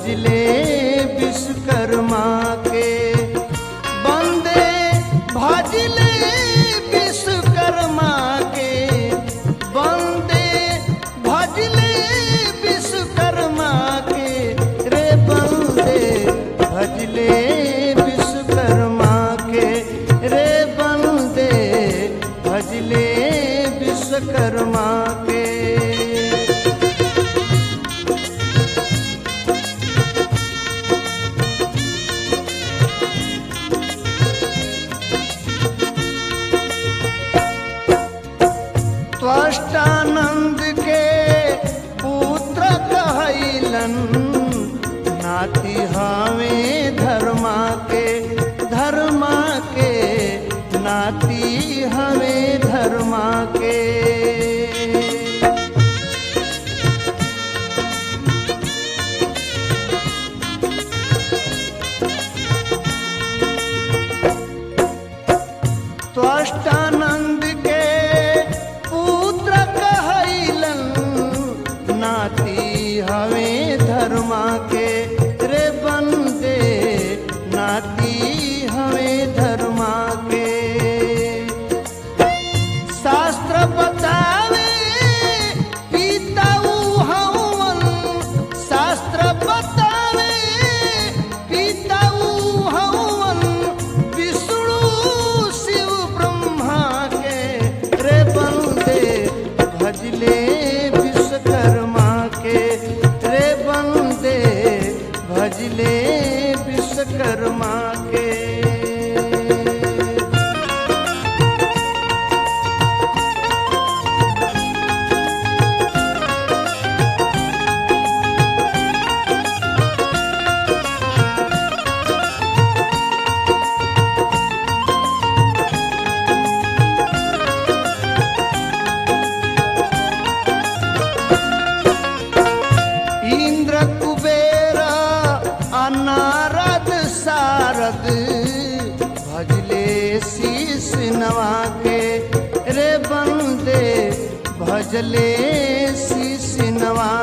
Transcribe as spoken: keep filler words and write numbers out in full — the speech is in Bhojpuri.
भजले विश्वकर्मा के बंदे भजले विश्वकर्मा के बंदे भजले विश्वकर्मा के रे बंदे भजले विश्वकर्मा के रे बंदे भजले विश्वकर्मा के त्वष्टानंद के पुत्र कहलन नाती हवे धर्मा के धर्मा के नाती हवे धर्मा के त्वष्टानंद के पुत्र कहलन नाती हवे धर्मा के रे बंदे नाती हवे धर्मा के शास्त्र बतावे पिताऊ हवन शास्त्र बतावे पिताऊ हवन विष्णु शिव ब्रह्मा के रे बंदे भजले विश्वकर्मा के रे बंदे भजले विश्वकर्मा के इंद्र कुबेर अनारद सारद भजले शीश नवा के रे बंदे भजले शीश नवा